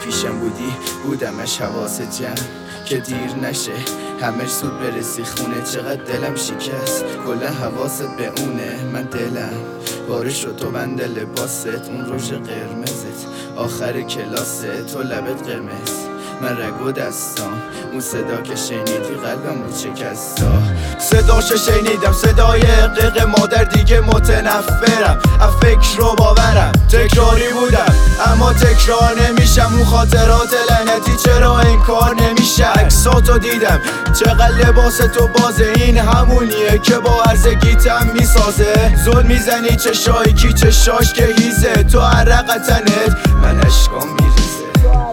پیشم بودی بودمش حواس جمع که دیر نشه همش زود برسی خونه. چقدر دلم شکست کل حواست به اونه. من دلم بارش رو تو بند لباست، اون روژ قرمزت آخر کلاست، تو لبت قرمز من رگ و دستام. اون صدا که شنیدی قلبم بود شکستا. صداشو شنیدم صدای قیق مادر دیگه متنفرم از فکر رو باورم. تکراری بودم اما تکرار نمیشم. اون خاطرات لعنتی چرا انکار نمیشه. عکساتو دیدم چقدر لباس تو بازه، این همونیه که با هرزگیتم میسازه. زل میزنی چشایی کی چشاش که هیزه، تو عرق تنت من اشکام میریزه.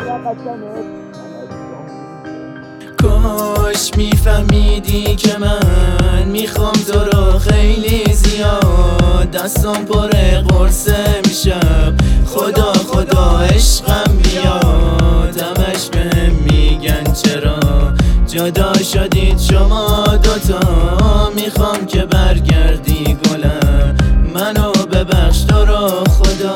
کاش میفهمیدی که من میخوام تو رو خیلی زیاد. دستم پر قرصه میشم خدا خدا عشقم بیاد. همش بهم میگن چرا جدا شدید شما دوتا. میخوام که برگردی گلم منو ببخش تو رو خدا.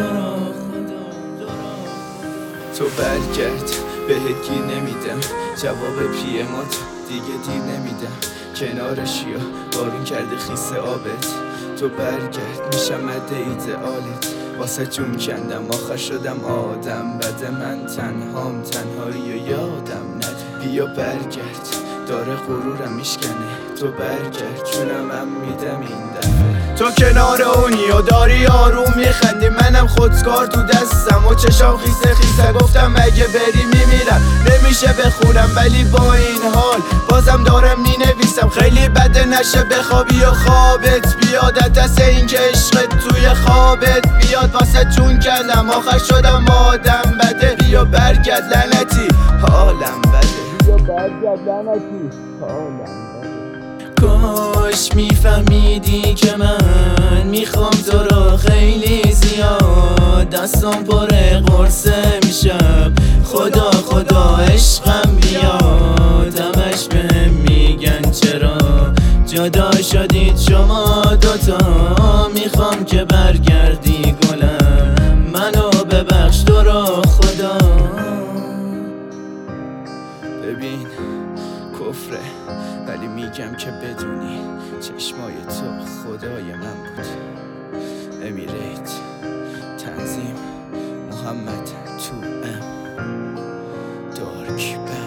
تو برگرد بهت گیر نمیدم، جواب پیمات دیگه دیر نمیدم. کنارشی و بارون کرده خیس آبت. تو برگرد میشم مد ایدئالت، واسه جون کندم آخر شدم آدم. بده من تنهام تنهایی و یادم نده. بیا برگرد داره غرورم میشکنه. تو برگرد جونم هم میدم این دفعه. تو کنار اونی و داری آروم میخندی، منم خودکار تو دستم و چشام خیسه خیسه. گفتم اگه بری میمیرم نمیشه بخونم، ولی با این حال بازم دارم مینویسم. خیلی بده نشه بخوابی و خوابت بیاد، دست این که عشقت توی خوابت بیاد. واسه جون کندم آخر شدم آدم بده. بیا برگرد لعنتی حالم بده. بیا برگرد لعنتی حالم بده. کاش میفهمیدی که من میخوام تو رو خیلی زیاد. دستم پر قرصه میشم خدا خدا عشقم بیاد. همش بهم میگن چرا جدا شدید شما دوتا. میخوام که برگردی گلم منو ببخش تو رو خدا. ببین کفره ولی میگم که بدونی چشمای تو خدای من بود. امیریت تنظیم محمد تو ام دارک